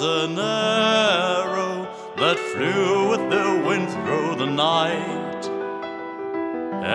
an arrow that flew with the wind through the night.